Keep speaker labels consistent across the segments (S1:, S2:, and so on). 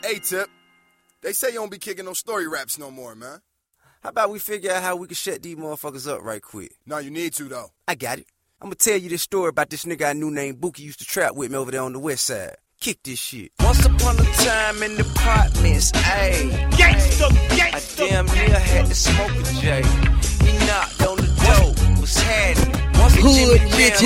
S1: Hey, Tip. They say you don't be kicking no story raps no more, man.
S2: How about we figure out how we can shut these motherfuckers up right quick?
S1: No, you need to, though.
S2: I got it. I'm gonna tell you this story about this nigga I knew named Bookie used to trap with me over there on the west side. Kick this shit. Once upon a time in the apartments, ayy.
S3: Gangsta.
S2: I damn near had to smoke a J. He knocked on the door, was hiding.
S3: Hood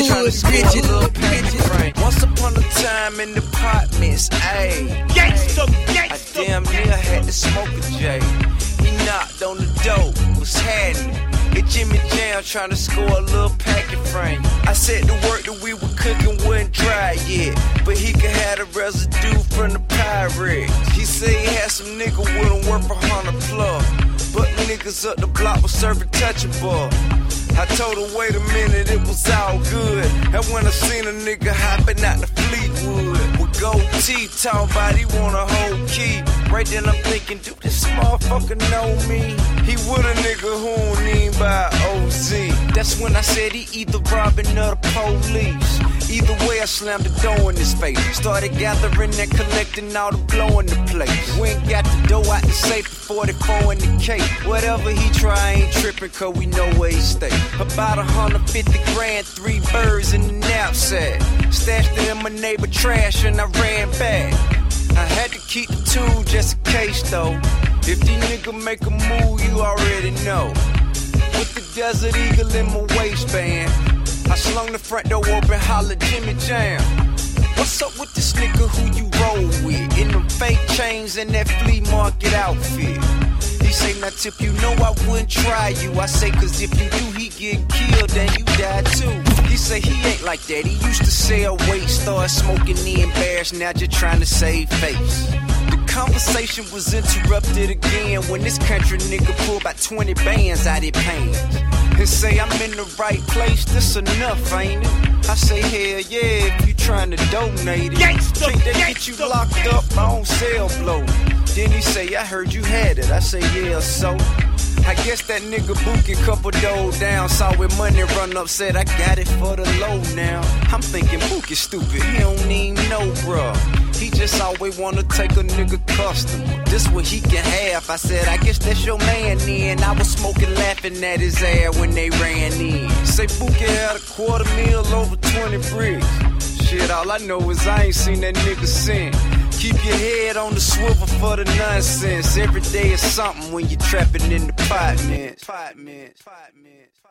S3: bitches.
S2: Once upon a time in the apartments, ayy.
S3: Gangsta.
S2: I damn near had to smoke a J. He knocked on the door, was hiding. Get Jimmy Jam trying to score a little packet frame. I said the work that we were cooking wasn't dry yet, but he could have the residue from the Pyrex. He said he had some nigga with him worth 100 plus, but niggas up the block was serving touchable. I told her, wait a minute, it was all good. And when I seen a nigga hopping out the Fleetwood with gold teeth, talking about he want a whole key. Right then I'm thinking, dude, this motherfucker know me. He with a nigga who don't even buy OZ. That's when I said he either robbing or the police. Either way, I slammed the door in his face. Started gathering and collecting all the blow in the place. We ain't got the dough out the safe for 44 in the cake. Whatever he try, ain't tripping, cause we know where he stay. About 150 grand, 3 birds in the knapsack. Stashed it in my neighbor trash and I ran back. I had to keep the tool just in case though. If these niggas make a move, you already know. With the Desert Eagle in my waistband, I slung the front door open, hollered Jimmy Jam. What's up with this nigga who you roll with? In them fake chains and that flea market outfit. He say, now Tip, you know I wouldn't try you. I say, cause if you do, he get killed and you die too. He say he ain't like that. He used to sell weight, start smoking, he embarrassed, now just trying to save face. The conversation was interrupted again when this country nigga pulled about 20 bands out his pants and say, I'm in the right place, this enough, ain't it? I say, hell yeah, if you trying to donate it. Think they get you locked up on cell blow. Then he say, I heard you had it. I say, yeah, so I guess that nigga Bookie couple dough down, saw with money run up, said I got it for the low now. I'm thinking Bookie stupid, he don't even know, bruh. He just always wanna take a nigga customer. This what he can have. I said, I guess that's your man then. I was smoking, laughing at his ass when they ran in. Say Bookie had $250,000 over 20 bricks. Shit, all I know is I ain't seen that nigga since. Keep your head on the swivel for the nonsense. Every day is something when you're trapping in the apartments.